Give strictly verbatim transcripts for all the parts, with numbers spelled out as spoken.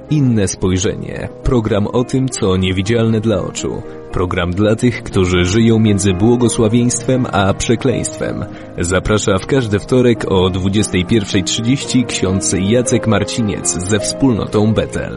Inne spojrzenie. Program o tym, co niewidzialne dla oczu. Program dla tych, którzy żyją między błogosławieństwem a przekleństwem. Zaprasza w każdy wtorek o dwudziesta pierwsza trzydzieści ksiądz Jacek Marciniec ze wspólnotą Betel.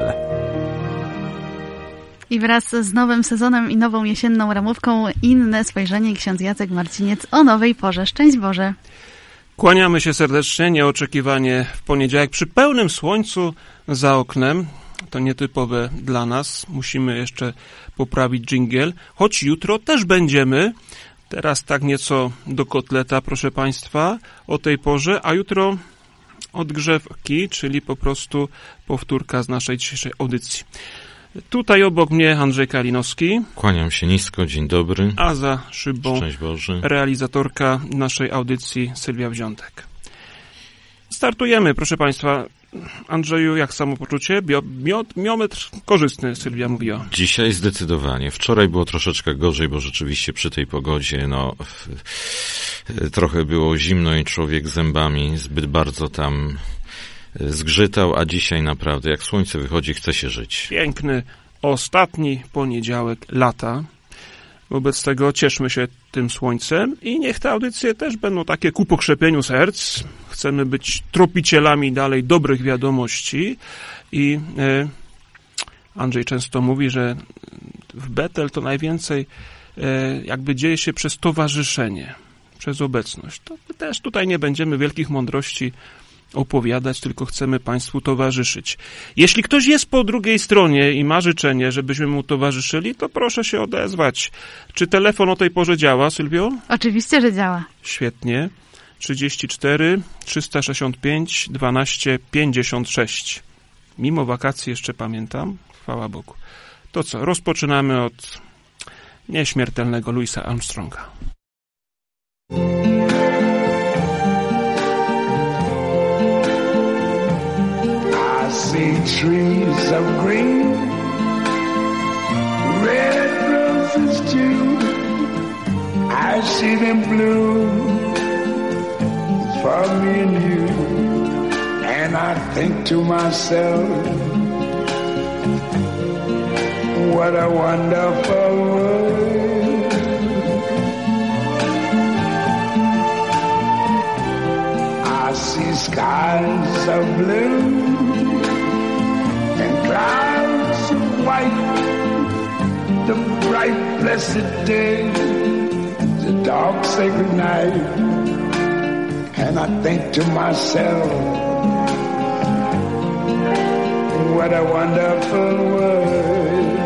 I wraz z nowym sezonem i nową jesienną ramówką Inne spojrzenie, ksiądz Jacek Marciniec o nowej porze. Szczęść Boże! Kłaniamy się serdecznie, nieoczekiwanie w poniedziałek przy pełnym słońcu za oknem. To nietypowe dla nas. Musimy jeszcze poprawić dżingiel, choć jutro też będziemy. Teraz tak nieco do kotleta, proszę Państwa, o tej porze, a jutro odgrzewki, czyli po prostu powtórka z naszej dzisiejszej audycji. Tutaj obok mnie Andrzej Kalinowski. Kłaniam się nisko, dzień dobry. A za szybą Szczęść Boże. Realizatorka naszej audycji Sylwia Wziątek. Startujemy, proszę Państwa. Andrzeju, jak samopoczucie? Bio, miod, miometr korzystny, Sylwia mówiła. Dzisiaj zdecydowanie. Wczoraj było troszeczkę gorzej, bo rzeczywiście przy tej pogodzie no trochę było zimno i człowiek zębami zbyt bardzo tam zgrzytał, a dzisiaj naprawdę jak słońce wychodzi, chce się żyć. Piękny ostatni poniedziałek lata. Wobec tego cieszmy się tym słońcem i niech te audycje też będą takie ku pokrzepieniu serc. Chcemy być tropicielami dalej dobrych wiadomości i e, Andrzej często mówi, że w Betel to najwięcej e, jakby dzieje się przez towarzyszenie, przez obecność. To my też tutaj nie będziemy wielkich mądrości opowiadać, tylko chcemy Państwu towarzyszyć. Jeśli ktoś jest po drugiej stronie i ma życzenie, żebyśmy mu towarzyszyli, to proszę się odezwać. Czy telefon o tej porze działa, Sylwio? Oczywiście, że działa. Świetnie. trzydzieści cztery trzysta sześćdziesiąt pięć dwanaście pięćdziesiąt sześć. Mimo wakacji jeszcze pamiętam. Chwała Bogu. To co? Rozpoczynamy od nieśmiertelnego Louisa Armstronga. See trees of green, red roses too. I see them bloom for me and you, and I think to myself, what a wonderful world. I see skies of blue and clouds of white, the bright blessed day, the dark sacred night, and I think to myself, what a wonderful world.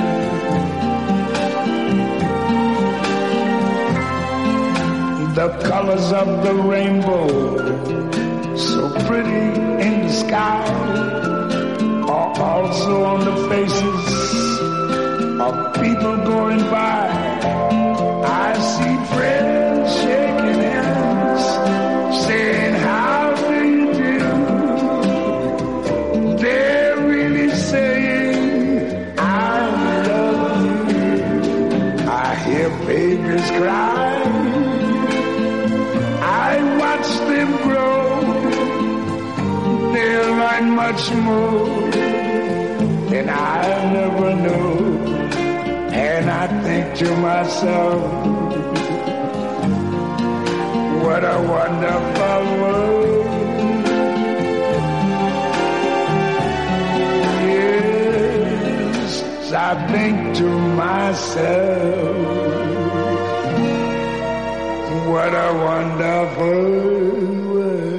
The colors of the rainbow, so pretty in the sky, are also on the faces of people going by. I see friends shaking hands, saying, how do you do? They're really saying, I love you. I hear babies cry, I watch them grow. They'll learn much more than I never knew. And I think to myself, what a wonderful world. Yes, I think to myself, what a wonderful world.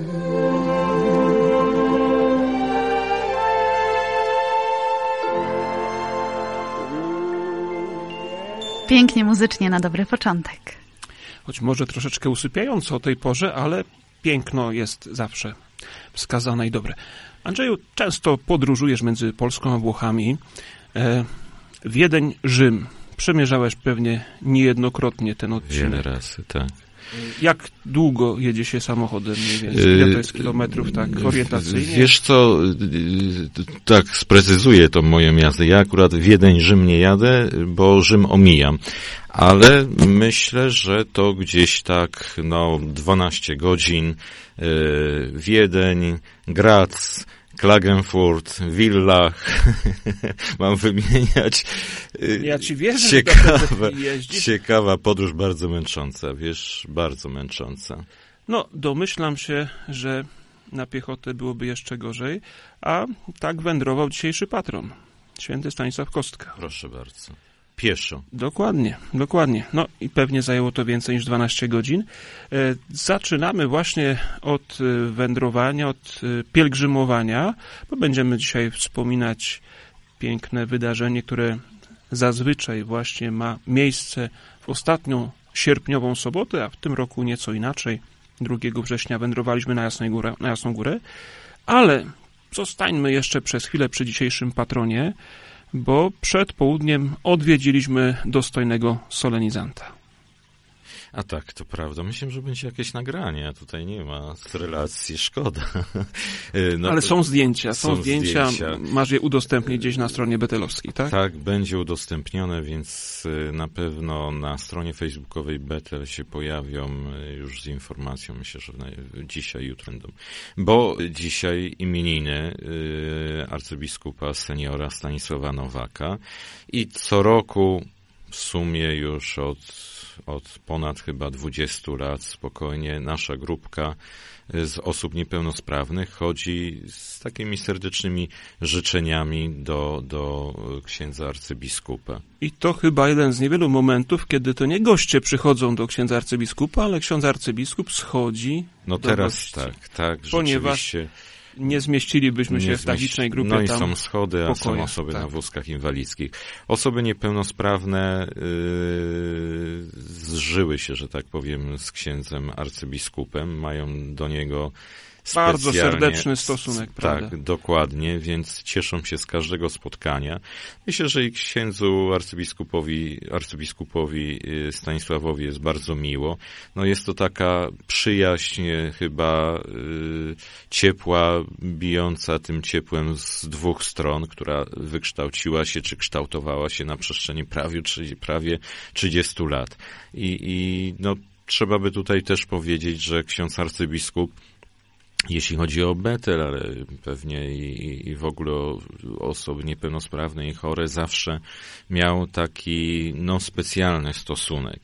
Pięknie muzycznie na dobry początek. Choć może troszeczkę usypiająco o tej porze, ale piękno jest zawsze wskazane i dobre. Andrzeju, często podróżujesz między Polską a Włochami. E, Wiedeń, Rzym. Przemierzałeś pewnie niejednokrotnie ten odcinek. Wiele razy, tak. Jak długo jedzie się samochodem mniej więcej? Ile to jest kilometrów, tak orientacyjnie? Wiesz co, tak sprecyzuję to moją jazdę. Ja akurat Wiedeń, Rzym nie jadę, bo Rzym omijam. Ale myślę, że to gdzieś tak, no, dwanaście godzin, Wiedeń, Graz, Klagenfurt, Villach, mam wymieniać. Ja ci wierzę, ciekawa, że jeździsz. Ciekawa podróż, bardzo męcząca, wiesz, bardzo męcząca. No, domyślam się, że na piechotę byłoby jeszcze gorzej, a tak wędrował dzisiejszy patron, święty Stanisław Kostka. Proszę bardzo. Pieszo. Dokładnie, dokładnie. No i pewnie zajęło to więcej niż dwanaście godzin. E, zaczynamy właśnie od e, wędrowania, od e, pielgrzymowania, bo będziemy dzisiaj wspominać piękne wydarzenie, które zazwyczaj właśnie ma miejsce w ostatnią sierpniową sobotę, a w tym roku nieco inaczej. drugiego września wędrowaliśmy na, Jasnej Górę, na Jasną Górę, ale zostańmy jeszcze przez chwilę przy dzisiejszym patronie, bo przed południem odwiedziliśmy dostojnego solenizanta. A tak, to prawda. Myślę, że będzie jakieś nagranie, a tutaj nie ma z relacji, szkoda. No, ale są zdjęcia, są, są zdjęcia. zdjęcia. Masz je udostępnić gdzieś na stronie betelowskiej, tak? Tak, będzie udostępnione, więc na pewno na stronie facebookowej Betel się pojawią już z informacją, myślę, że dzisiaj, jutro będą. Bo dzisiaj imieniny arcybiskupa seniora Stanisława Nowaka i co roku w sumie już od od ponad chyba dwudziestu lat spokojnie nasza grupka z osób niepełnosprawnych chodzi z takimi serdecznymi życzeniami do, do księdza arcybiskupa. I to chyba jeden z niewielu momentów, kiedy to nie goście przychodzą do księdza arcybiskupa, ale ksiądz arcybiskup schodzi No do teraz gości. tak, tak, ponieważ rzeczywiście. Nie zmieścilibyśmy nie się w tak licznej grupie. No i tam są schody, a są osoby tak. na wózkach inwalidzkich. Osoby niepełnosprawne yy, zżyły się, że tak powiem, z księdzem arcybiskupem. Mają do niego bardzo serdeczny stosunek, prawda? Tak, dokładnie, więc cieszą się z każdego spotkania. Myślę, że i księdzu arcybiskupowi, arcybiskupowi Stanisławowi jest bardzo miło. No jest to taka przyjaźń chyba y, ciepła, bijąca tym ciepłem z dwóch stron, która wykształciła się, czy kształtowała się na przestrzeni prawie, prawie trzydziestu lat. I, i no, trzeba by tutaj też powiedzieć, że ksiądz arcybiskup, jeśli chodzi o Betel, ale pewnie i, i w ogóle o osoby niepełnosprawne i chore, zawsze miał taki no, specjalny stosunek.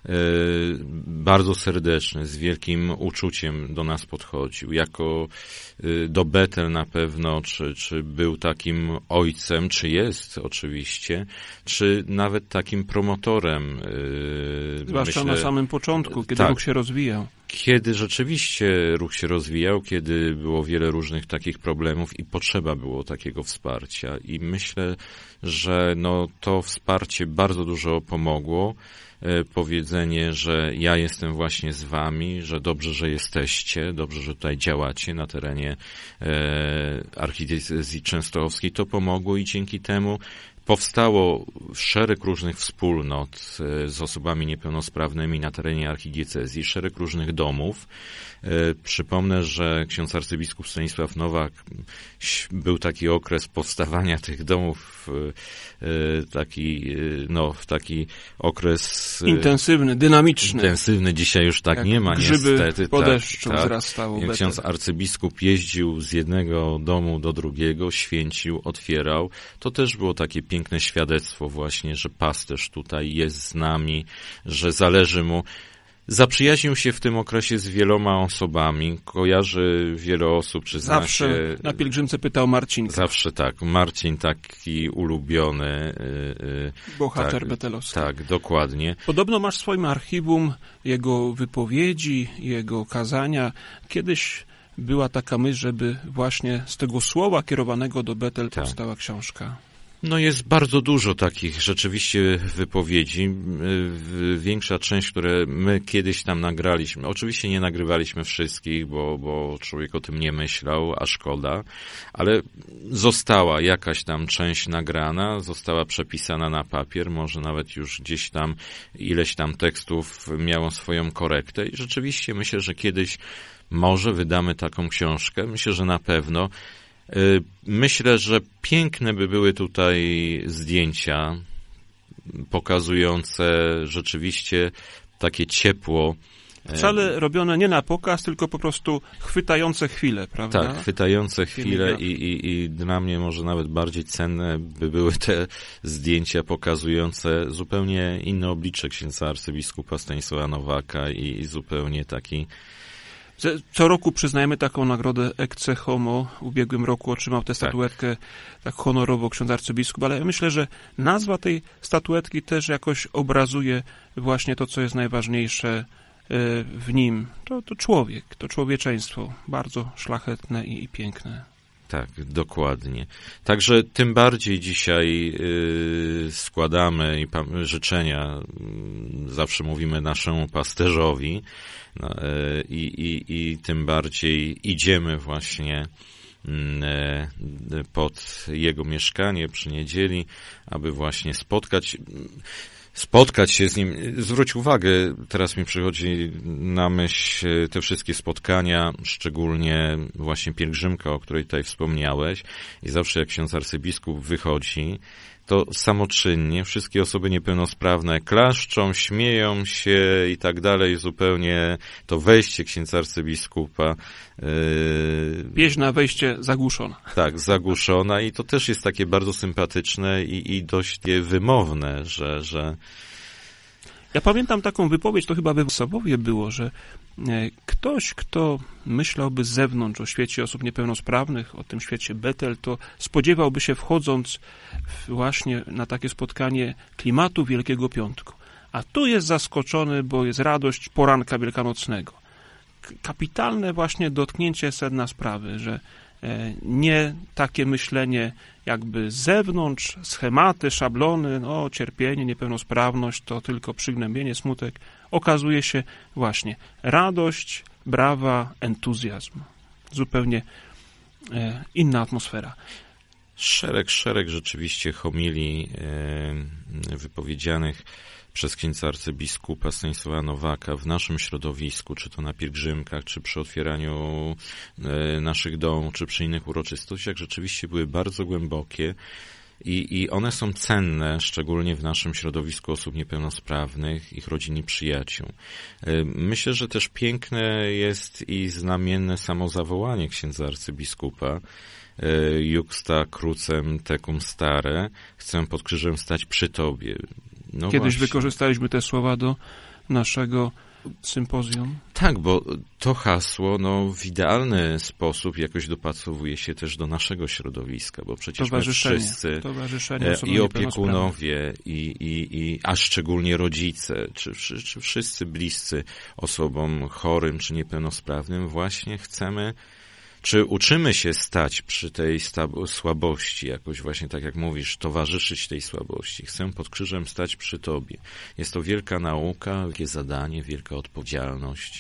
Bardzo serdeczny, z wielkim uczuciem do nas podchodził. Jako do Betel na pewno, czy, czy był takim ojcem, czy jest oczywiście, czy nawet takim promotorem. Zwłaszcza Myślę, na samym początku, kiedy tak, ruch się rozwijał. Kiedy rzeczywiście ruch się rozwijał, kiedy było wiele różnych takich problemów i potrzeba było takiego wsparcia. I myślę, że no, to wsparcie bardzo dużo pomogło. Powiedzenie, że ja jestem właśnie z wami, że dobrze, że jesteście, dobrze, że tutaj działacie na terenie e, archidiecezji częstochowskiej, to pomogło i dzięki temu powstało szereg różnych wspólnot z osobami niepełnosprawnymi na terenie archidiecezji, szereg różnych domów. Przypomnę, że ksiądz arcybiskup Stanisław Nowak, był taki okres powstawania tych domów, taki, no, taki okres intensywny, dynamiczny. Intensywny, dzisiaj już tak jak nie ma, grzyby niestety. po tak, deszczu tak. wzrastało. Ksiądz arcybiskup jeździł z jednego domu do drugiego, święcił, otwierał. To też było takie piękne świadectwo właśnie, że pasterz tutaj jest z nami, że zależy mu. Zaprzyjaźnił się w tym okresie z wieloma osobami, kojarzy wiele osób, czy zna Zawsze się... na pielgrzymce pytał Marcinka. Zawsze tak. Marcin taki ulubiony. Yy, Bohater tak, betelowski. Tak, dokładnie. Podobno masz w swoim archiwum jego wypowiedzi, jego kazania. Kiedyś była taka myśl, żeby właśnie z tego słowa kierowanego do Betel tak. powstała książka. No jest bardzo dużo takich rzeczywiście wypowiedzi. Większa część, które my kiedyś tam nagraliśmy, oczywiście nie nagrywaliśmy wszystkich, bo, bo człowiek o tym nie myślał, a szkoda, ale została jakaś tam część nagrana, została przepisana na papier, może nawet już gdzieś tam ileś tam tekstów miało swoją korektę i rzeczywiście myślę, że kiedyś może wydamy taką książkę, myślę, że na pewno. Myślę, że piękne by były tutaj zdjęcia pokazujące rzeczywiście takie ciepło Wcale robione nie na pokaz, tylko po prostu chwytające chwile, prawda? Tak, chwytające chwile i, i, i dla mnie może nawet bardziej cenne by były te zdjęcia pokazujące zupełnie inne oblicze księdza arcybiskupa Stanisława Nowaka i, i zupełnie taki... Co roku przyznajemy taką nagrodę Ecce Homo. W ubiegłym roku otrzymał tę statuetkę tak, tak honorowo ksiądz arcybiskup, ale ja myślę, że nazwa tej statuetki też jakoś obrazuje właśnie to, co jest najważniejsze w nim. To, to człowiek, to człowieczeństwo, bardzo szlachetne i, i piękne. Tak, dokładnie. Także tym bardziej dzisiaj y, składamy i pa, życzenia, y, zawsze mówimy naszemu pasterzowi no, y, i, i tym bardziej idziemy właśnie y, pod jego mieszkanie przy niedzieli, aby właśnie spotkać... Y, spotkać się z nim. Zwróć uwagę, teraz mi przychodzi na myśl te wszystkie spotkania, szczególnie właśnie pielgrzymka, o której tutaj wspomniałeś, i zawsze jak ksiądz arcybiskup wychodzi, to samoczynnie wszystkie osoby niepełnosprawne klaszczą, śmieją się i tak dalej, zupełnie to wejście księdza arcybiskupa. Yy, Pieśń na wejście zagłuszona. Tak, zagłuszona i to też jest takie bardzo sympatyczne i, i dość wymowne, że, że... Ja pamiętam taką wypowiedź, to chyba we Wrocławiu było, że ktoś, kto myślałby z zewnątrz o świecie osób niepełnosprawnych, o tym świecie Betel, to spodziewałby się, wchodząc właśnie na takie spotkanie, klimatu Wielkiego Piątku. A tu jest zaskoczony, bo jest radość poranka wielkanocnego. Kapitalne właśnie dotknięcie sedna sprawy, że nie takie myślenie jakby z zewnątrz, schematy, szablony, no, cierpienie, niepełnosprawność to tylko przygnębienie, smutek. Okazuje się właśnie radość, brawa, entuzjazm. Zupełnie e, inna atmosfera. Szereg, szereg rzeczywiście homilii e, wypowiedzianych przez księdza arcybiskupa Stanisława Nowaka w naszym środowisku, czy to na pielgrzymkach, czy przy otwieraniu e, naszych domów, czy przy innych uroczystościach, rzeczywiście były bardzo głębokie i, i one są cenne, szczególnie w naszym środowisku osób niepełnosprawnych, ich rodzin i przyjaciół. E, myślę, że też piękne jest i znamienne samo zawołanie księdza arcybiskupa, e, Juxta crucem tecum stare, chcę pod krzyżem stać przy Tobie. No Kiedyś właśnie. Wykorzystaliśmy te słowa do naszego sympozjum. Tak, bo to hasło no, w idealny sposób jakoś dopasowuje się też do naszego środowiska, bo przecież my wszyscy i opiekunowie, i, i, i, a szczególnie rodzice, czy, czy wszyscy bliscy osobom chorym czy niepełnosprawnym właśnie chcemy, czy uczymy się stać przy tej słabości, jakoś właśnie tak jak mówisz, towarzyszyć tej słabości. Chcę pod krzyżem stać przy Tobie. Jest to wielka nauka, wielkie zadanie, wielka odpowiedzialność.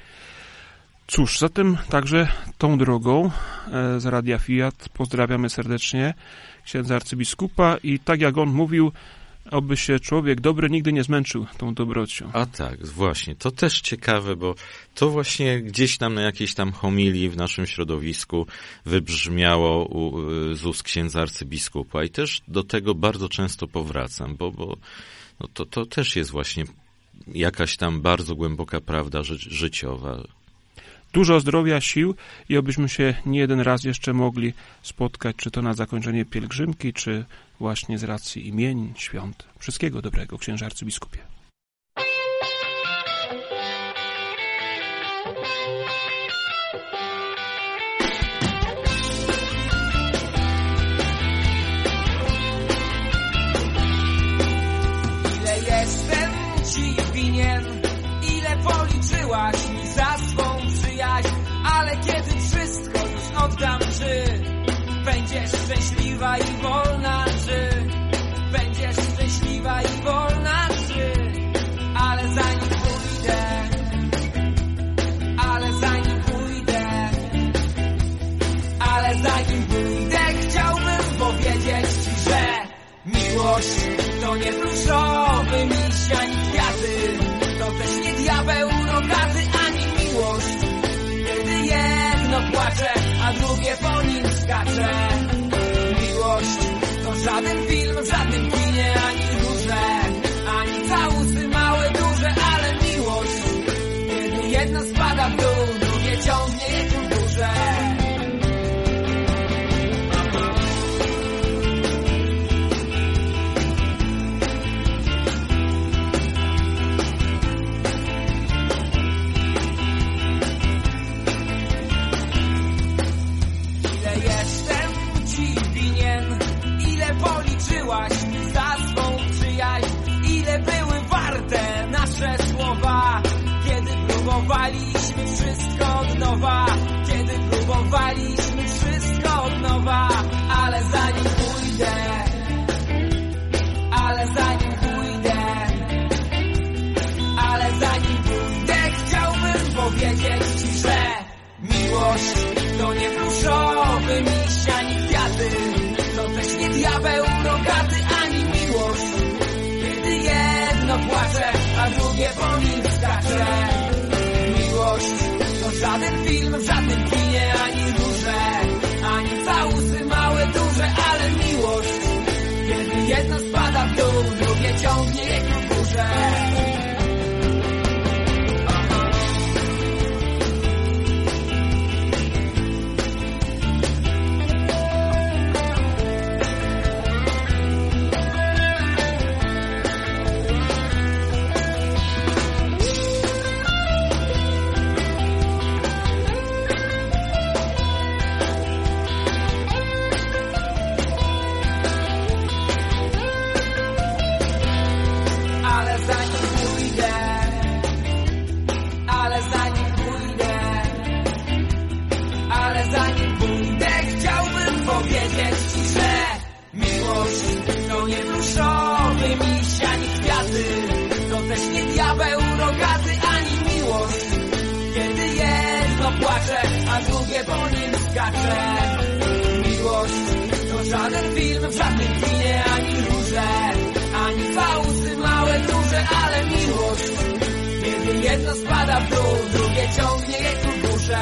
Cóż, zatem także tą drogą z Radia Fiat pozdrawiamy serdecznie księdza arcybiskupa i tak jak on mówił, oby się człowiek dobry nigdy nie zmęczył tą dobrocią. A tak, właśnie. To też ciekawe, bo to właśnie gdzieś tam na jakiejś tam homilii w naszym środowisku wybrzmiało u, z ust księdza arcybiskupa i też do tego bardzo często powracam, bo, bo no to, to też jest właśnie jakaś tam bardzo głęboka prawda ży- życiowa. Dużo zdrowia, sił i obyśmy się nie jeden raz jeszcze mogli spotkać, czy to na zakończenie pielgrzymki, czy właśnie z racji imienin, świąt. Wszystkiego dobrego, księże arcybiskupie. Ile jestem ci winien, ile policzyłaś mi za swą przyjaźń, ale kiedy wszystko już oddam, czy będziesz szczęśliwa i wolna, czy będziesz szczęśliwa i wolna, czy ale zanim pójdę, ale zanim pójdę, ale zanim pójdę, chciałbym powiedzieć ci, że miłość to nie pluszowy miś ani kwiaty, to też nie diabeł rogaty, ani miłość, kiedy jedno płacze, a drugie po nim skacze. Miłość to żaden film, w żadnym kinie, ani róże, ani całusy małe, duże, ale miłość, kiedy dałaś mi za swą przyjaźń. Ile były warte nasze słowa, kiedy próbowaliśmy wszystko od nowa, kiedy próbowaliśmy wszystko od nowa. Ale zanim pójdę, ale zanim pójdę, ale zanim pójdę, chciałbym powiedzieć ci, że miłość to nie pluszowy miś ani kwiaty, to też nie diabeł rogaty ani miłość, kiedy jedno płacze, a drugie po nim skacze. Miłość to żaden film w żadnym kinie, ani róże, ani całusy małe, duże, ale miłość, kiedy jedno spada w dół, drugie ciągnie je ku górze. Miłość to żaden film w żadnym kinie, ani róże, ani całusy małe, duże, ale miłość, kiedy jedno spada w dół, drugie ciągnie je ku górze.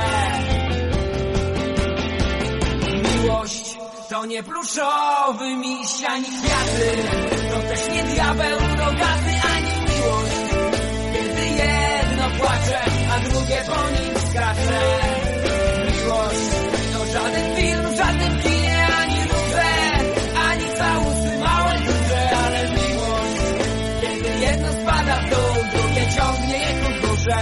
Miłość to nie pluszowy miś ani kwiaty, to też nie diabeł rogaty ani miłość, kiedy jedno płacze, a drugie po nim skacze. Miłość to żaden film w żadnym kinie, ani róże, ani całusy małe, duże, ale miłość, kiedy jedno spada w dół, drugie ciągnie je ku górze.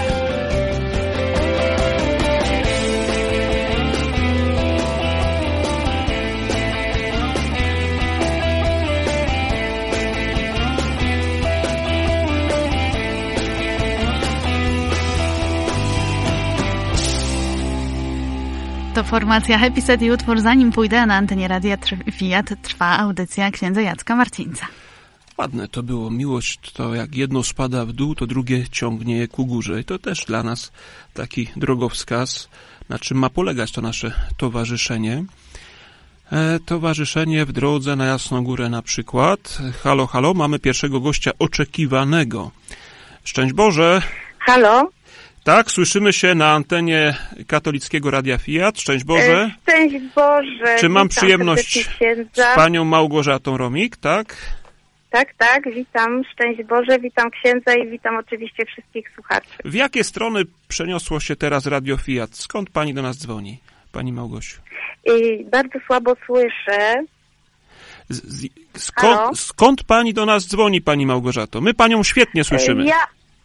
To formacja Happy Set i utwór Zanim pójdę. Na antenie Radia Fiat trwa audycja księdza Jacka Marcińca. Ładne to było. Miłość to jak jedno spada w dół, to drugie ciągnie je ku górze. I to też dla nas taki drogowskaz, na czym ma polegać to nasze towarzyszenie. E, towarzyszenie w drodze na Jasną Górę na przykład. Halo, halo, mamy pierwszego gościa oczekiwanego. Szczęść Boże. Halo. Tak, słyszymy się na antenie katolickiego Radia Fiat. Szczęść Boże. Szczęść Boże. Czy mam przyjemność z panią Małgorzatą Romik, tak? Tak, tak, witam. Szczęść Boże, witam księdza i witam oczywiście wszystkich słuchaczy. W jakie strony przeniosło się teraz Radio Fiat? Skąd pani do nas dzwoni, pani Małgosiu? I bardzo słabo słyszę. Z, z, skąd, skąd pani do nas dzwoni, pani Małgorzato? My panią świetnie słyszymy. Ja...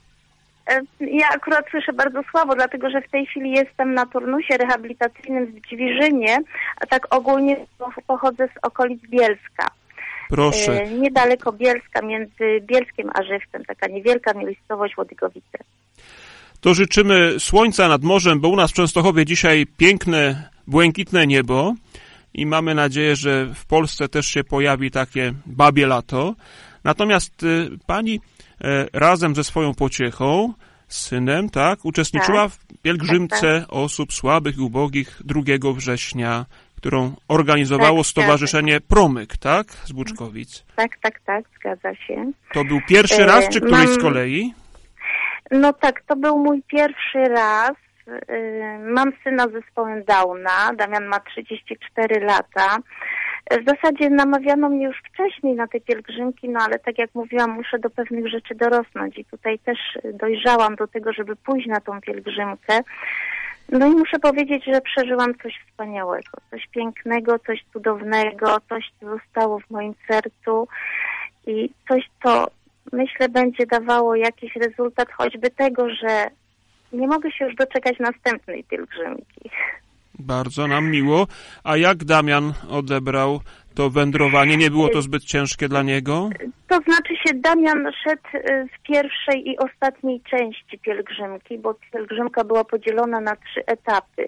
Ja akurat słyszę bardzo słabo, dlatego że w tej chwili jestem na turnusie rehabilitacyjnym w Dźwiżynie, a tak ogólnie pochodzę z okolic Bielska. Proszę. Niedaleko Bielska, między Bielskiem a Żywcem, taka niewielka miejscowość Łodygowice. To życzymy słońca nad morzem, bo u nas w Częstochowie dzisiaj piękne, błękitne niebo i mamy nadzieję, że w Polsce też się pojawi takie babie lato. Natomiast y, pani e, razem ze swoją pociechą, z synem, tak, uczestniczyła tak. w pielgrzymce tak, tak. osób słabych i ubogich drugiego września, którą organizowało tak, Stowarzyszenie tak. Promyk, tak, z Buczkowic. Tak, tak, tak, zgadza się. To był pierwszy raz, czy któryś Mam... z kolei? No tak, to był mój pierwszy raz. Mam syna z zespołem Downa, Damian ma trzydzieści cztery lata. W zasadzie namawiano mnie już wcześniej na te pielgrzymki, no ale tak jak mówiłam, muszę do pewnych rzeczy dorosnąć i tutaj też dojrzałam do tego, żeby pójść na tą pielgrzymkę. No i muszę powiedzieć, że przeżyłam coś wspaniałego, coś pięknego, coś cudownego, coś, co zostało w moim sercu i coś, co myślę będzie dawało jakiś rezultat, choćby tego, że nie mogę się już doczekać następnej pielgrzymki. Bardzo nam miło. A jak Damian odebrał To wędrowanie, nie było to zbyt ciężkie dla niego? To znaczy się Damian szedł w pierwszej i ostatniej części pielgrzymki, bo pielgrzymka była podzielona na trzy etapy.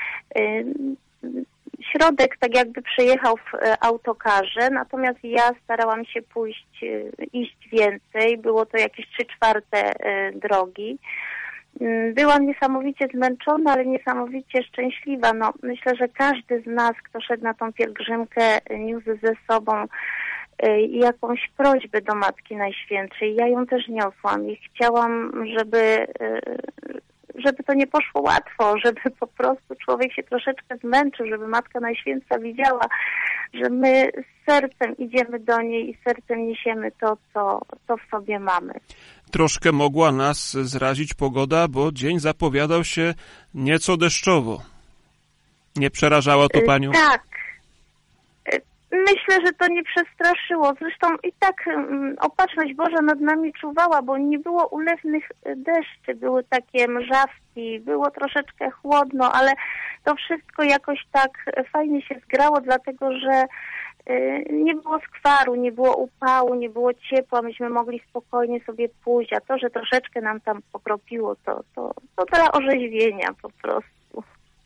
Środek tak jakby przejechał w autokarze, natomiast ja starałam się pójść, iść więcej. Było to jakieś trzy czwarte drogi. Byłam niesamowicie zmęczona, ale niesamowicie szczęśliwa. No, myślę, że każdy z nas, kto szedł na tą pielgrzymkę, niósł ze sobą jakąś prośbę do Matki Najświętszej. Ja ją też niosłam i chciałam, żeby, żeby to nie poszło łatwo, żeby po prostu człowiek się troszeczkę zmęczył, żeby Matka Najświętsza widziała, że my z sercem idziemy do niej i sercem niesiemy to, co, co w sobie mamy. Troszkę mogła nas zrazić pogoda, bo dzień zapowiadał się nieco deszczowo. Nie przerażało to panią? Tak. Myślę, że to nie przestraszyło. Zresztą i tak um, opatrzność Boża nad nami czuwała, bo nie było ulewnych deszczy. Były takie mrzawki, było troszeczkę chłodno, ale to wszystko jakoś tak fajnie się zgrało, dlatego że y, nie było skwaru, nie było upału, nie było ciepła. Myśmy mogli spokojnie sobie pójść, a to, że troszeczkę nam tam pokropiło, to, to, to dla orzeźwienia po prostu.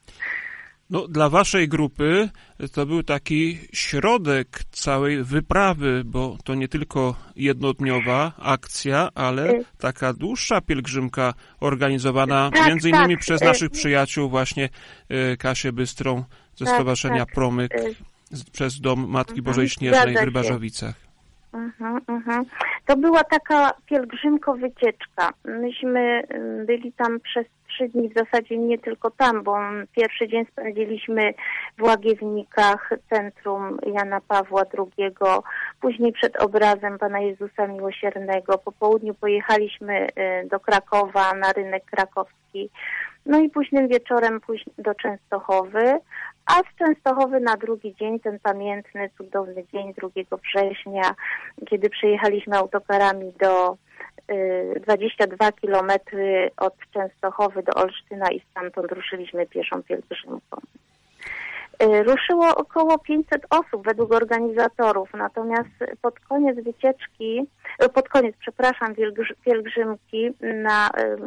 No, dla waszej grupy to był taki środek całej wyprawy, bo to nie tylko jednodniowa akcja, ale taka dłuższa pielgrzymka organizowana tak, między innymi tak. przez naszych przyjaciół, właśnie Kasię Bystrą ze tak, Stowarzyszenia tak. Promyk, przez Dom Matki Bożej mhm, Śnieżnej w Rybażowicach. Mhm, mhm. To była taka pielgrzymko-wycieczka. Myśmy byli tam przez trzy dni, w zasadzie nie tylko tam, bo pierwszy dzień spędziliśmy w Łagiewnikach, centrum Jana Pawła drugiego, później przed obrazem Pana Jezusa Miłosiernego. Po południu pojechaliśmy do Krakowa, na rynek krakowski, no i późnym wieczorem pójść do Częstochowy, a z Częstochowy na drugi dzień, ten pamiętny, cudowny dzień drugiego września, kiedy przyjechaliśmy autokarami do y, dwadzieścia dwa kilometry od Częstochowy do Olsztyna i stamtąd ruszyliśmy pieszą pielgrzymką. Y, ruszyło około pięćset osób według organizatorów, natomiast pod koniec wycieczki, pod koniec, przepraszam, pielgrzymki na y,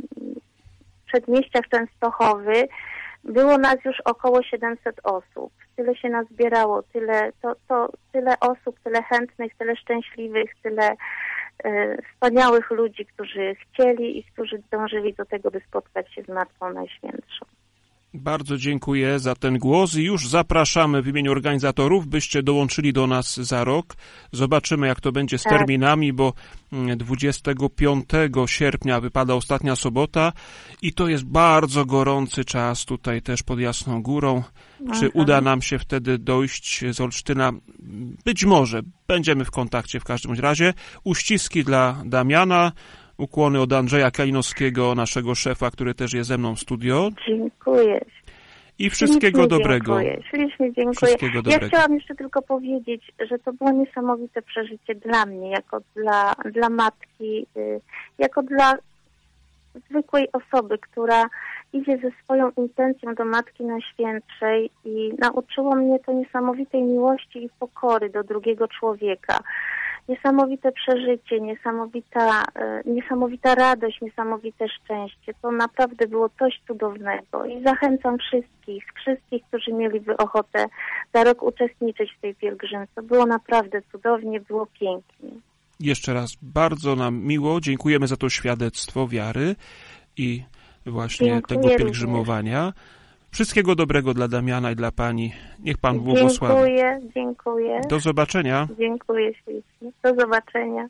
przedmieściach Częstochowy było nas już około siedemset osób. Tyle się nas zbierało, tyle, to, to, tyle osób, tyle chętnych, tyle szczęśliwych, tyle y, wspaniałych ludzi, którzy chcieli i którzy dążyli do tego, by spotkać się z Matką Najświętszą. Bardzo dziękuję za ten głos i już zapraszamy w imieniu organizatorów, byście dołączyli do nas za rok. Zobaczymy, jak to będzie z tak. terminami, bo dwudziestego piątego sierpnia wypada ostatnia sobota i to jest bardzo gorący czas tutaj też pod Jasną Górą. Aha. Czy uda nam się wtedy dojść z Olsztyna? Być może. Będziemy w kontakcie w każdym razie. Uściski dla Damiana. Ukłony od Andrzeja Kalinowskiego, naszego szefa, który też jest ze mną w studio. Dziękuję. I wszystkiego Ślicznie dobrego. Dziękuję. Ślicznie dziękuję. Wszystkiego dobrego. Ja chciałam jeszcze tylko powiedzieć, że to było niesamowite przeżycie dla mnie, jako dla, dla matki, jako dla zwykłej osoby, która idzie ze swoją intencją do Matki Najświętszej i nauczyło mnie to niesamowitej miłości i pokory do drugiego człowieka. Niesamowite przeżycie, niesamowita, niesamowita radość, niesamowite szczęście. To naprawdę było coś cudownego i zachęcam wszystkich, wszystkich, którzy mieliby ochotę za rok uczestniczyć w tej pielgrzymce. Było naprawdę cudownie, było pięknie. Jeszcze raz bardzo nam miło, dziękujemy za to świadectwo wiary i właśnie Dziękuję tego pielgrzymowania. Również. Wszystkiego dobrego dla Damiana i dla pani. Niech Pan błogosławi. Dziękuję, dziękuję. Do zobaczenia. Dziękuję ślicznie. Do zobaczenia.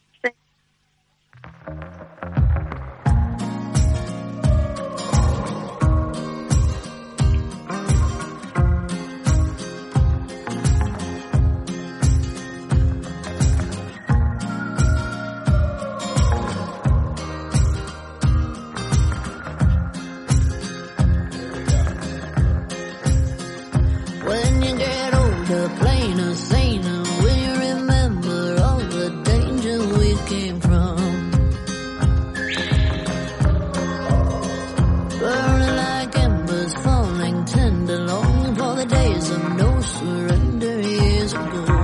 Plainer, saner, will you remember all the danger we came from? Burning like embers, falling tender, longing for the days of no surrender years ago.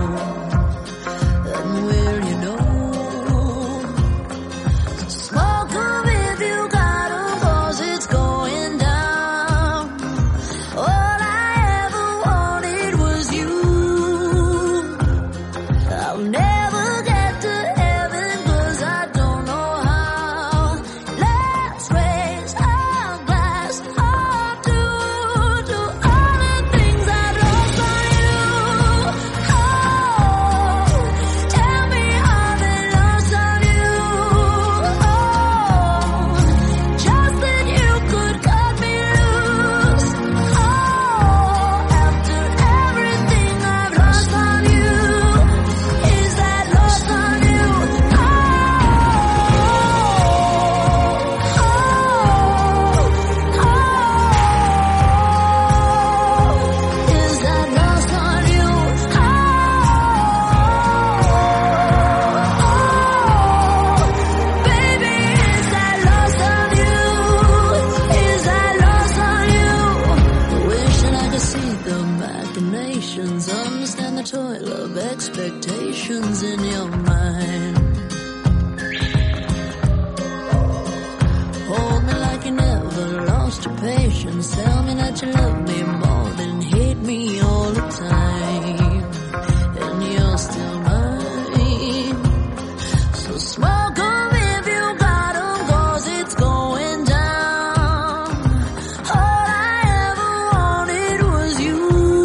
understand the toil of expectations in your mind. Hold me like you never lost your patience. Tell me that you love me more than hate me all the time. And you're still mine. So smoke 'em if you got 'em, 'cause it's going down. All I ever wanted was you.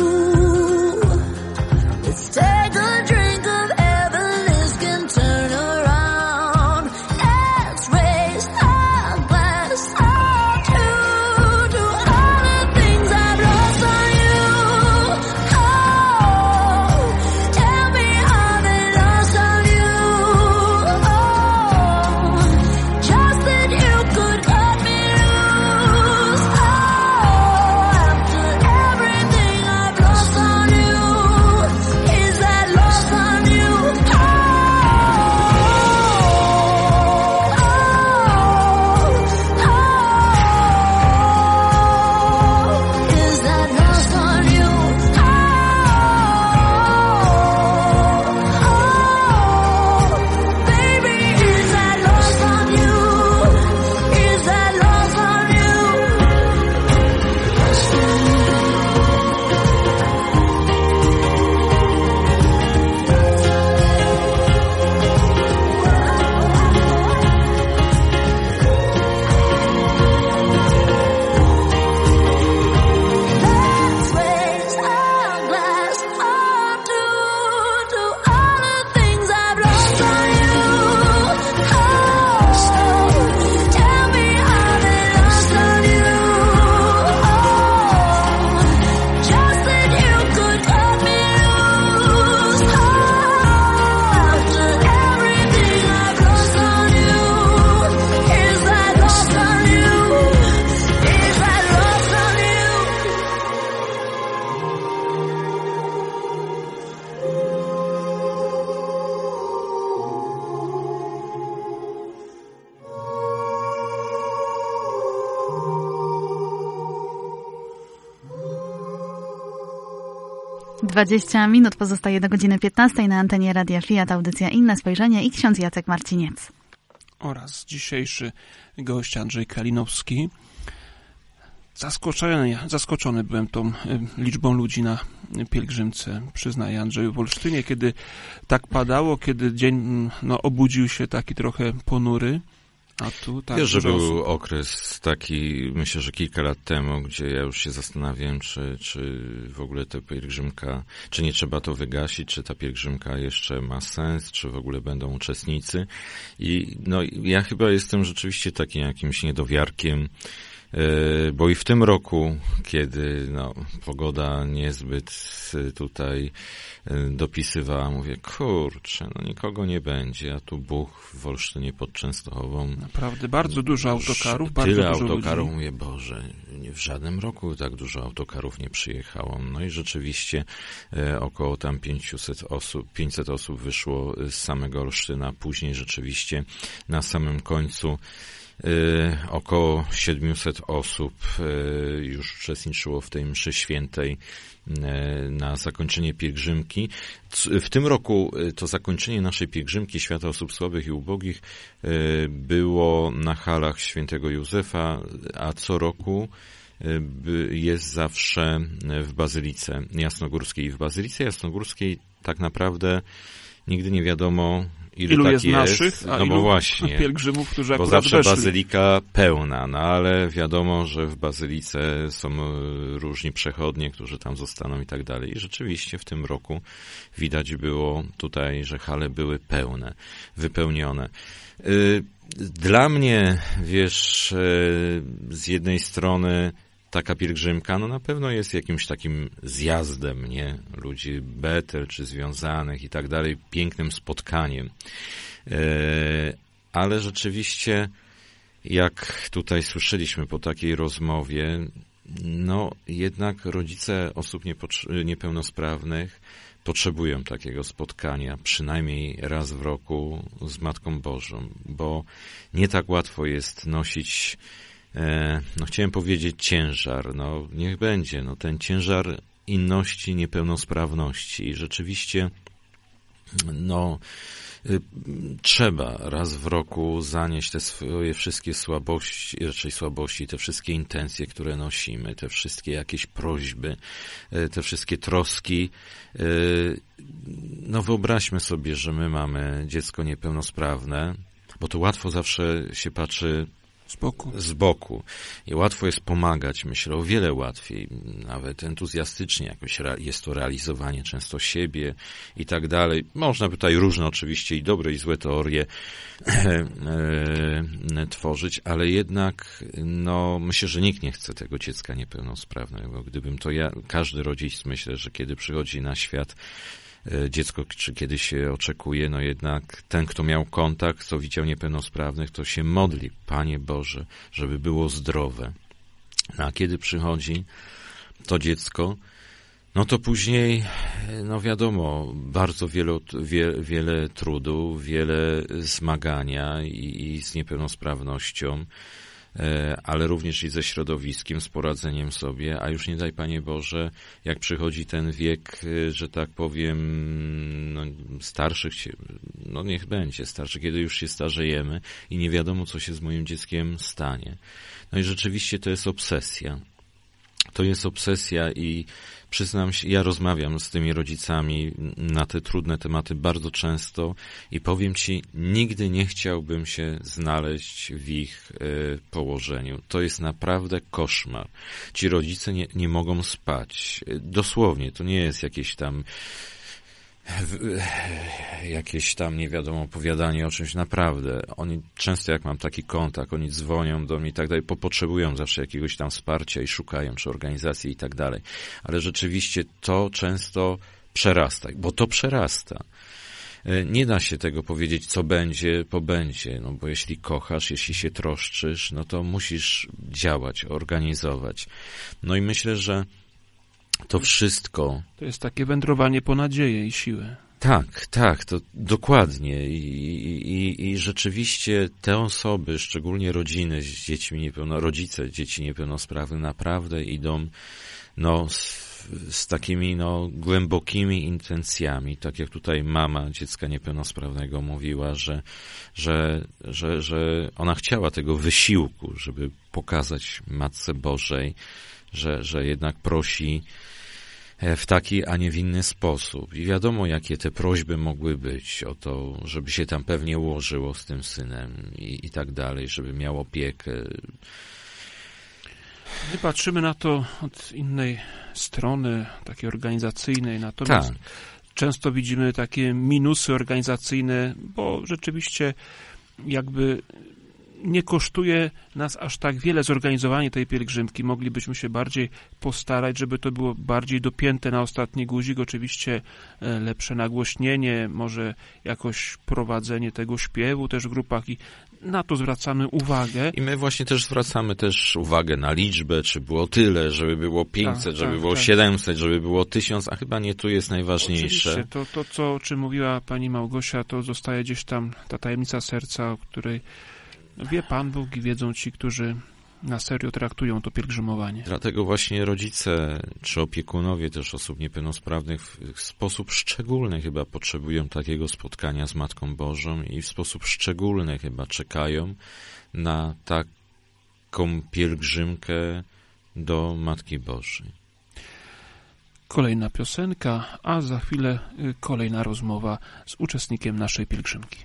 Let's take a drink of heaven, this can turn around. Let's raise our glass up to, to all the things I've lost on you. Oh, tell me how they lost on you. Oh, just that you could cut me loose. Oh, after everything I've lost on you, is that lost on you? Oh, oh, oh, is that lost on you? Oh, oh, baby, is that lost on you? Is that lost on you? Let's raise our glass up to, to all the things I've lost on you. Oh, tell me how they lost on you. Oh, just that you could cut me loose. Oh, after everything I've lost on you, is that lost on you? Is that lost on you? dwadzieścia minut pozostaje do godziny piętnastej na antenie Radia Fiat, audycja Inne Spojrzenie i ksiądz Jacek Marciniec. Oraz dzisiejszy gość Andrzej Kalinowski. Zaskoczony, zaskoczony byłem tą y, liczbą ludzi na pielgrzymce, przyznaję, Andrzeju, w Olsztynie, kiedy tak padało, kiedy dzień mm, no, obudził się taki trochę ponury, a tu tak Wiesz, że dużo był osób. okres taki, myślę, że kilka lat temu, gdzie ja już się zastanawiałem, czy, czy w ogóle ta pielgrzymka, czy nie trzeba to wygasić, czy ta pielgrzymka jeszcze ma sens, czy w ogóle będą uczestnicy. I no, ja chyba jestem rzeczywiście takim jakimś niedowiarkiem, bo i w tym roku, kiedy no, pogoda niezbyt tutaj dopisywała, mówię, kurczę, no nikogo nie będzie, a tu Bóg w Olsztynie pod Częstochową. Naprawdę bardzo dużo autokarów, bardzo Tyle dużo autokarów, ludzi. mówię, Boże, nie, w żadnym roku tak dużo autokarów nie przyjechało. No i rzeczywiście e, około tam pięćset osób, pięćset osób wyszło z samego Olsztyna. Później rzeczywiście na samym końcu Y, około siedemset osób y, już uczestniczyło w tej mszy świętej y, na zakończenie pielgrzymki. C- W tym roku y, to zakończenie naszej pielgrzymki Świata Osób Słabych i Ubogich y, było na halach Świętego Józefa, a co roku y, by- jest zawsze w Bazylice Jasnogórskiej. W Bazylice Jasnogórskiej tak naprawdę nigdy nie wiadomo, Ilu, Ilu tak jest naszych, a no ilu bo właśnie, pielgrzymów, którzy bo akurat zawsze weszli. bazylika pełna, no ale wiadomo, że w bazylice są różni przechodnie, którzy tam zostaną i tak dalej. I rzeczywiście w tym roku widać było tutaj, że hale były pełne, wypełnione. Dla mnie, wiesz, z jednej strony taka pielgrzymka, no na pewno jest jakimś takim zjazdem, nie? Ludzi betel czy związanych i tak dalej, pięknym spotkaniem. Ale rzeczywiście, jak tutaj słyszeliśmy po takiej rozmowie, no jednak rodzice osób niepotrze- niepełnosprawnych potrzebują takiego spotkania przynajmniej raz w roku z Matką Bożą, bo nie tak łatwo jest nosić, e, no chciałem powiedzieć ciężar, no niech będzie, no ten ciężar inności, niepełnosprawności. I rzeczywiście, no, trzeba raz w roku zanieść te swoje wszystkie słabości, raczej słabości, te wszystkie intencje, które nosimy, te wszystkie jakieś prośby, te wszystkie troski. No wyobraźmy sobie, że my mamy dziecko niepełnosprawne, bo to łatwo zawsze się patrzy Z boku. Z boku. I łatwo jest pomagać, myślę, o wiele łatwiej, nawet entuzjastycznie jakoś jest to realizowanie często siebie i tak dalej. Można tutaj różne oczywiście i dobre i złe teorie e, e, tworzyć, ale jednak no myślę, że nikt nie chce tego dziecka niepełnosprawnego. Gdybym to ja, każdy rodzic, myślę, że kiedy przychodzi na świat dziecko, czy kiedy się oczekuje, no jednak ten, kto miał kontakt, kto widział niepełnosprawnych, to się modli, Panie Boże, żeby było zdrowe. No, a kiedy przychodzi to dziecko, no to później, no wiadomo, bardzo wiele, wie, wiele trudu, wiele zmagania i, i z niepełnosprawnością, ale również i ze środowiskiem, z poradzeniem sobie, a już nie daj Panie Boże, jak przychodzi ten wiek, że tak powiem, no, starszych, no niech będzie starszy, kiedy już się starzejemy i nie wiadomo, co się z moim dzieckiem stanie. No i rzeczywiście to jest obsesja. To jest obsesja i przyznam się, ja rozmawiam z tymi rodzicami na te trudne tematy bardzo często i powiem Ci, nigdy nie chciałbym się znaleźć w ich y, położeniu. To jest naprawdę koszmar. Ci rodzice nie, nie mogą spać. Dosłownie, to nie jest jakieś tam jakieś tam, nie wiadomo, opowiadanie o czymś, naprawdę. Oni często, jak mam taki kontakt, oni dzwonią do mnie i tak dalej, potrzebują zawsze jakiegoś tam wsparcia i szukają, czy organizacji i tak dalej. Ale rzeczywiście to często przerasta, bo to przerasta. Nie da się tego powiedzieć, co będzie, pobędzie, no bo jeśli kochasz, jeśli się troszczysz, no to musisz działać, organizować. No i myślę, że to wszystko... To jest takie wędrowanie po nadzieję i siłę. Tak, tak, to dokładnie. I, i, i rzeczywiście te osoby, szczególnie rodziny z dziećmi niepełno, rodzice dzieci niepełnosprawnych naprawdę idą no, z, z takimi no, głębokimi intencjami, tak jak tutaj mama dziecka niepełnosprawnego mówiła, że, że, że, że ona chciała tego wysiłku, żeby pokazać Matce Bożej, że, że jednak prosi w taki, a nie w inny sposób. I wiadomo, jakie te prośby mogły być o to, żeby się tam pewnie ułożyło z tym synem i, i tak dalej, żeby miał opiekę. My patrzymy na to od innej strony, takiej organizacyjnej, natomiast tak. Często widzimy takie minusy organizacyjne, bo rzeczywiście jakby nie kosztuje nas aż tak wiele zorganizowanie tej pielgrzymki. Moglibyśmy się bardziej postarać, żeby to było bardziej dopięte na ostatni guzik. Oczywiście lepsze nagłośnienie, może jakoś prowadzenie tego śpiewu też w grupach i na to zwracamy uwagę. I my właśnie też zwracamy też uwagę na liczbę, czy było tyle, żeby było pięćset, tak, żeby tak, było tak. siedemset, żeby było tysiąc, a chyba nie tu jest najważniejsze. Oczywiście, to, to co, o czym mówiła pani Małgosia, to zostaje gdzieś tam ta tajemnica serca, o której wie Pan Bóg i wiedzą ci, którzy na serio traktują to pielgrzymowanie. Dlatego właśnie rodzice czy opiekunowie też osób niepełnosprawnych w sposób szczególny chyba potrzebują takiego spotkania z Matką Bożą i w sposób szczególny chyba czekają na taką pielgrzymkę do Matki Bożej. Kolejna piosenka, a za chwilę kolejna rozmowa z uczestnikiem naszej pielgrzymki.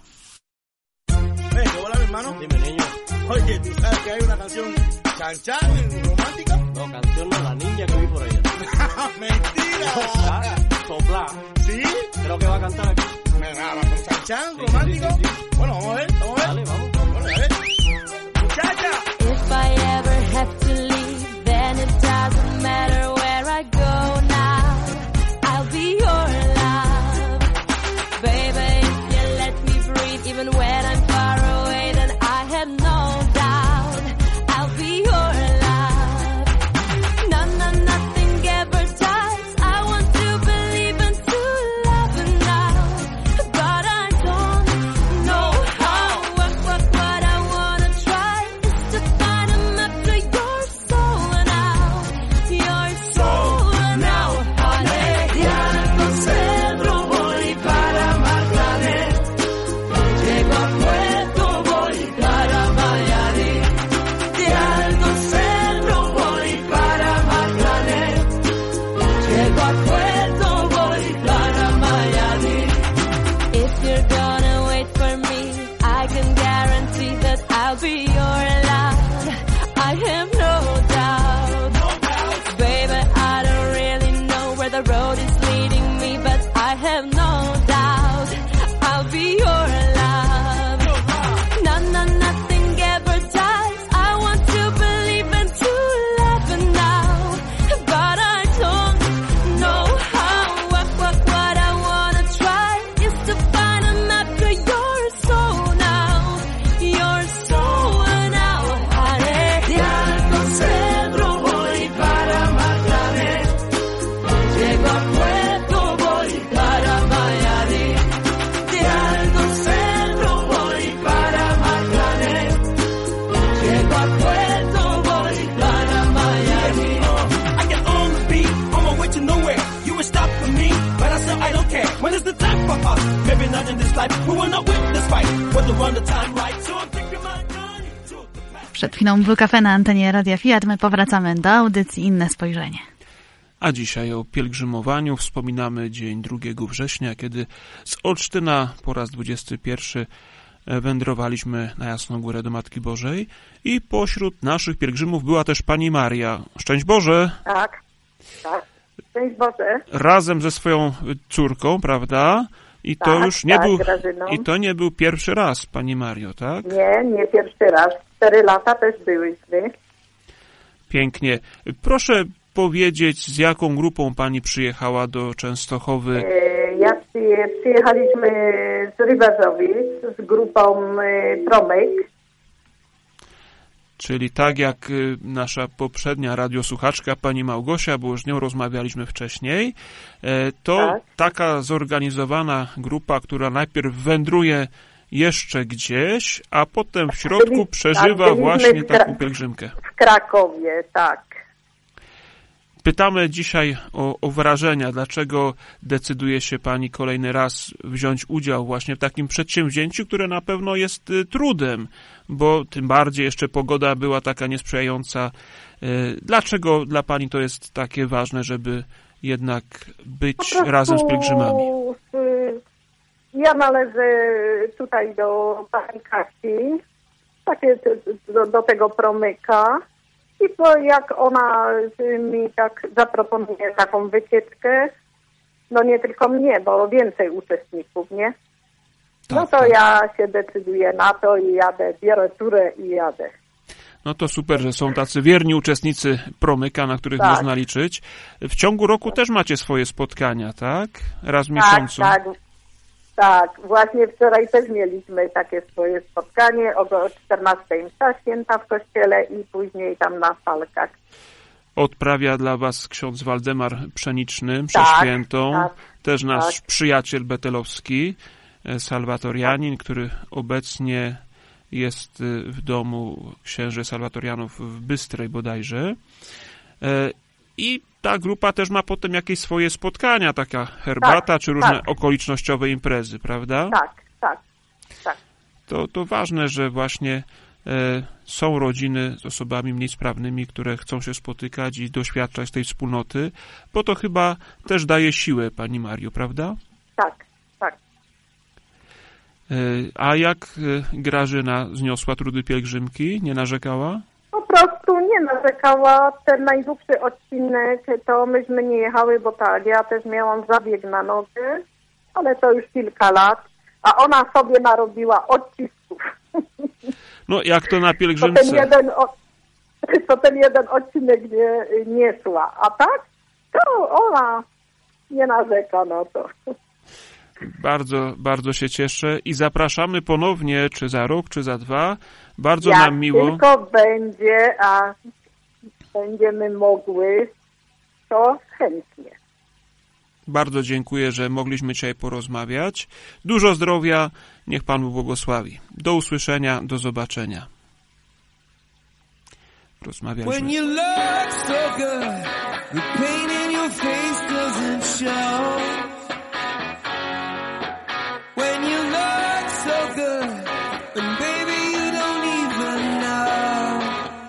Hey, hola, mi hermano. Dime, niño. Oye, ¿tú sabes que hay una canción chan chan romántica? No, canción no, la niña que vi por allá. ¡Mentira! Sopla. ¿Sí? Creo que va a cantar aquí. ¿Me grabas con chan chan romántico? Sí, sí, sí. Bueno, vamos a ver, vamos a ver. Dale, vamos. Bueno, a ver. ¡Muchacha! If I ever have to leave, then it doesn't matter where I go now. I'll be your love. Baby, if you let me breathe, even when I'm far away, then I have no doubt I'll be your love. No, no, nothing ever dies. I want to believe and to love now, but I don't know how. What, what, what I wanna try is to find a map to your for us. Maybe not in this life, but we're not with this fight. When the run the time right, so I'm taking my gun to the past. Przed chwilą Blue Cafe na antenie Radia Fiat. My powracamy do audycji Inne Spojrzenie. A dzisiaj o pielgrzymowaniu wspominamy dzień drugiego września, kiedy z Olsztyna po raz dwudziesty pierwszy wędrowaliśmy na Jasną Górę do Matki Bożej i pośród naszych pielgrzymów była też Pani Maria. Szczęść Boże! Tak, tak. Szczęść Boże. Razem ze swoją córką, prawda? I to tak, już nie tak, był Grażyną. i to nie był pierwszy raz, Pani Mario, tak? Nie, nie pierwszy raz. Cztery lata też byłyśmy. Pięknie. Proszę powiedzieć, z jaką grupą Pani przyjechała do Częstochowy? Ja przyjechaliśmy z Rybarzowic z grupą Promyk. Czyli tak jak nasza poprzednia radiosłuchaczka, Pani Małgosia, bo już z nią rozmawialiśmy wcześniej, to tak. Taka zorganizowana grupa, która najpierw wędruje jeszcze gdzieś, a potem w środku Byli, przeżywa tak, właśnie taką pielgrzymkę. W Krakowie, tak. Pytamy dzisiaj o, o wrażenia, dlaczego decyduje się Pani kolejny raz wziąć udział właśnie w takim przedsięwzięciu, które na pewno jest y, trudem, bo tym bardziej jeszcze pogoda była taka niesprzyjająca. Y, dlaczego dla Pani to jest takie ważne, żeby jednak być razem z pielgrzymami? Y, ja należę tutaj do Pani Kasi, takie do, do tego Promyka. I to jak ona mi tak zaproponuje taką wycieczkę, no nie tylko mnie, bo więcej uczestników, nie? No to ja się decyduję na to i jadę, biorę turę i jadę. No to super, że są tacy wierni uczestnicy Promyka, na których tak. można liczyć. W ciągu roku też macie swoje spotkania, tak? Raz w tak, miesiącu. Tak, tak. Właśnie wczoraj też mieliśmy takie swoje spotkanie o czternastej msza święta w kościele i później tam na salkach. Odprawia dla Was ksiądz Waldemar Pszeniczny mszę tak, świętą, tak, też nasz tak. przyjaciel betelowski, salwatorianin, który obecnie jest w domu księży salwatorianów w Bystrej bodajże. I ta grupa też ma potem jakieś swoje spotkania, taka herbata, tak, czy różne tak. okolicznościowe imprezy, prawda? Tak, tak, tak. To, to ważne, że właśnie e, są rodziny z osobami mniej sprawnymi, które chcą się spotykać i doświadczać tej wspólnoty, bo to chyba też daje siłę, Pani Mario, prawda? Tak, tak. E, a jak e, Grażyna zniosła trudy pielgrzymki? Nie narzekała? Po prostu nie narzekała. Ten najdłuższy odcinek to myśmy nie jechały, bo tak, ja też miałam zabieg na nogę, ale to już kilka lat, a ona sobie narobiła odcisków. No jak to na pielgrzymce? To ten jeden, to ten jeden odcinek nie, nie szła, a tak to ona nie narzeka na to. Bardzo, bardzo się cieszę i zapraszamy ponownie, czy za rok, czy za dwa. Bardzo Jak nam miło. tylko będzie, a będziemy mogły, to chętnie. Bardzo dziękuję, że mogliśmy dzisiaj porozmawiać. Dużo zdrowia, niech Pan błogosławi. Do usłyszenia, do zobaczenia. Rozmawialiśmy. When you look so good, the pain in your face doesn't show. When you look so good, and baby you don't even know.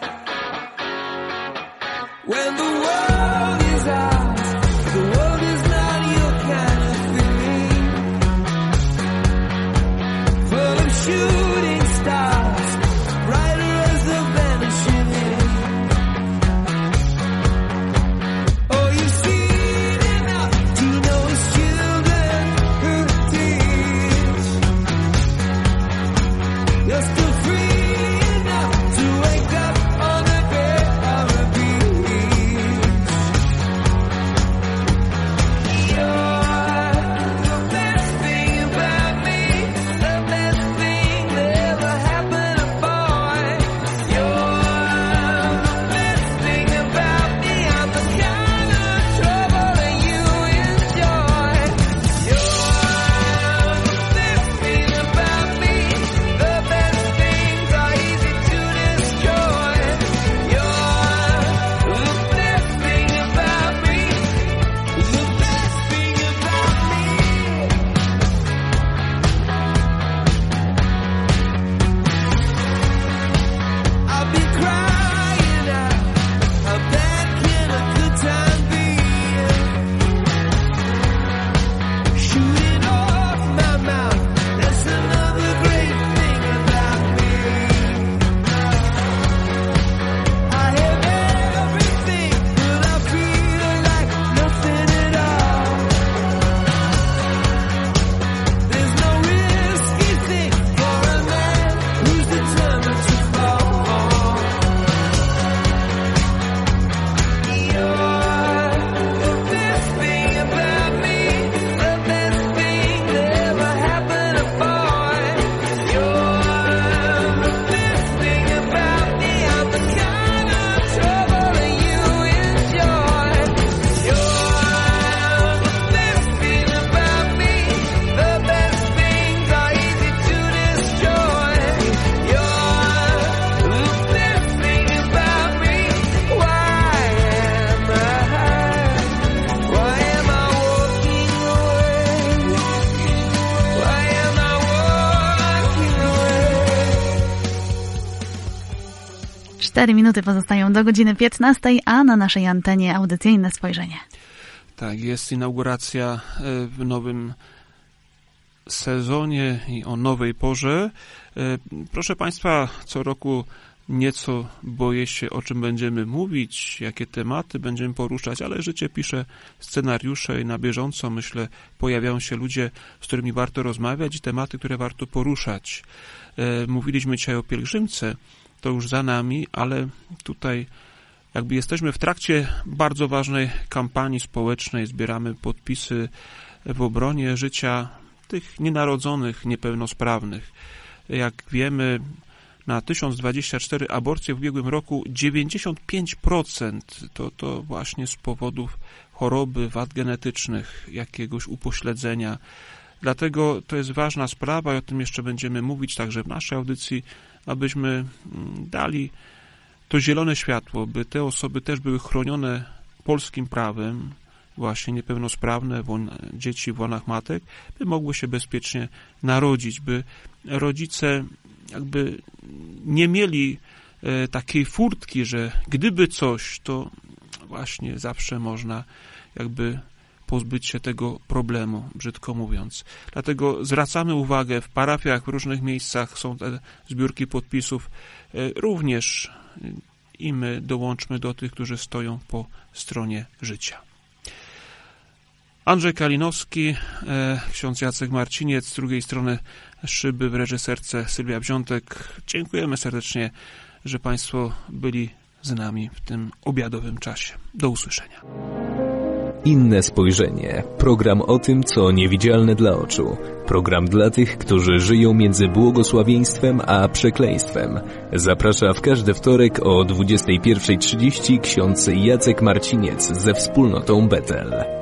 When the world is ours, the world is not your kind of thing. Full of shooting stars, brighter as the vanishing ring. Oh, you've seen enough to know it's children who teach. You're still free enough to wake up on the bed of a beach. You're the best thing about me, the best thing Cztery minuty pozostają do godziny piętnastej, a na naszej antenie audycja Inne Spojrzenie. Tak, jest inauguracja w nowym sezonie i o nowej porze. Proszę Państwa, co roku nieco boję się, o czym będziemy mówić, jakie tematy będziemy poruszać, ale życie pisze scenariusze i na bieżąco, myślę, pojawiają się ludzie, z którymi warto rozmawiać i tematy, które warto poruszać. Mówiliśmy dzisiaj o pielgrzymce, to już za nami, ale tutaj jakby jesteśmy w trakcie bardzo ważnej kampanii społecznej, zbieramy podpisy w obronie życia tych nienarodzonych, niepełnosprawnych. Jak wiemy, na tysiąc dwadzieścia cztery aborcje w ubiegłym roku dziewięćdziesiąt pięć procent to, to właśnie z powodów choroby, wad genetycznych, jakiegoś upośledzenia. Dlatego to jest ważna sprawa i o tym jeszcze będziemy mówić także w naszej audycji, abyśmy dali to zielone światło, by te osoby też były chronione polskim prawem, właśnie niepełnosprawne dzieci w łonach matek, by mogły się bezpiecznie narodzić, by rodzice jakby nie mieli e, takiej furtki, że gdyby coś, to właśnie zawsze można jakby pozbyć się tego problemu, brzydko mówiąc. Dlatego zwracamy uwagę, w parafiach, w różnych miejscach są te zbiórki podpisów. E, również i my dołączmy do tych, którzy stoją po stronie życia. Andrzej Kalinowski, ksiądz Jacek Marciniec, z drugiej strony szyby w reżyserce Sylwia Wziątek. Dziękujemy serdecznie, że Państwo byli z nami w tym obiadowym czasie. Do usłyszenia. Inne spojrzenie. Program o tym, co niewidzialne dla oczu. Program dla tych, którzy żyją między błogosławieństwem a przekleństwem. Zaprasza w każdy wtorek o dwudziestej pierwszej trzydzieści ksiądz Jacek Marciniec ze wspólnotą Betel.